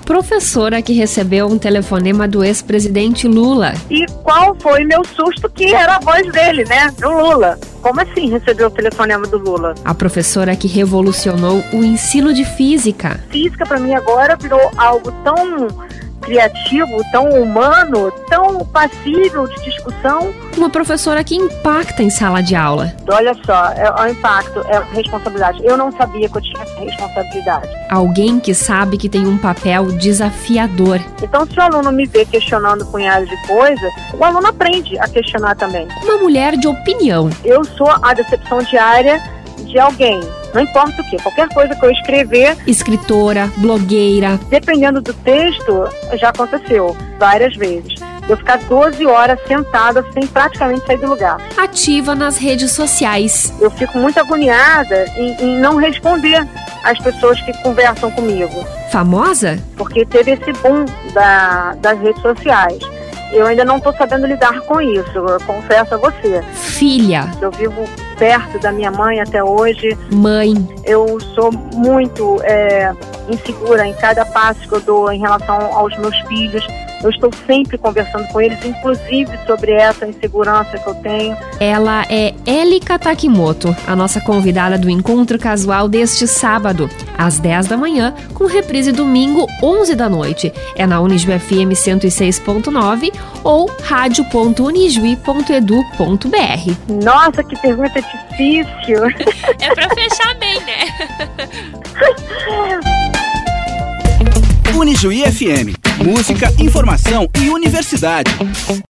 professora que recebeu um telefonema do ex-presidente Lula. E qual foi meu susto, que era a voz dele, né? Do Lula. Como assim recebeu o telefonema do Lula? A professora que revolucionou o ensino de física. Física, para mim, agora virou algo tão criativo, tão humano, tão passível de discussão. Uma professora que impacta em sala de aula. Olha só, é o impacto, é a responsabilidade. Eu não sabia que eu tinha essa responsabilidade. Alguém que sabe que tem um papel desafiador. Então, se o aluno me vê questionando um punhado de coisa, o aluno aprende a questionar também. Uma mulher de opinião. Eu sou a decepção diária de alguém. Não importa o que, qualquer coisa que eu escrever. Escritora, blogueira. Dependendo do texto, já aconteceu várias vezes. Eu ficar 12 horas sentada sem praticamente sair do lugar. Ativa nas redes sociais. Eu fico muito agoniada em não responder às pessoas que conversam comigo. Famosa? Porque teve esse boom das redes sociais. Eu ainda não estou sabendo lidar com isso, eu confesso a você. Filha. Eu vivo perto da minha mãe até hoje. Mãe. Eu sou muito insegura em cada passo que eu dou em relação aos meus filhos. Eu estou sempre conversando com eles, inclusive sobre essa insegurança que eu tenho. Ela é Elika Takimoto, a nossa convidada do Encontro Casual deste sábado, às 10 da manhã, com reprise domingo, 11 da noite. É na Unijuí FM 106.9 ou radio.unijuí.edu.br. Nossa, que pergunta difícil! É pra fechar bem, né? Unijuí FM. Música, informação e universidade.